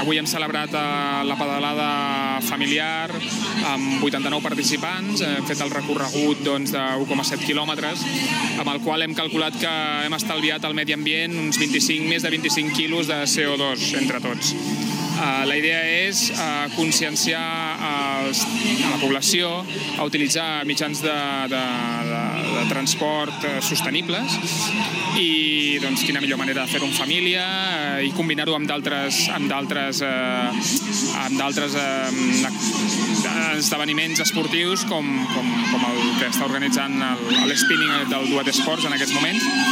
Avui hem celebrat la pedalada familiar amb 89 participants, hem fet el recorregut de 1,7 quilòmetres, amb el qual hem calculat que hem estalviat al medi ambient uns més de 25 quilos de CO2 entre tots. La idea és conscienciar a la població a utilitzar mitjans de transport sostenibles i quina millor manera de fer-ho en família i combinar-ho amb d'altres esdeveniments esportius com el que està organitzant l'Spinning del Duat Esports en aquests moments.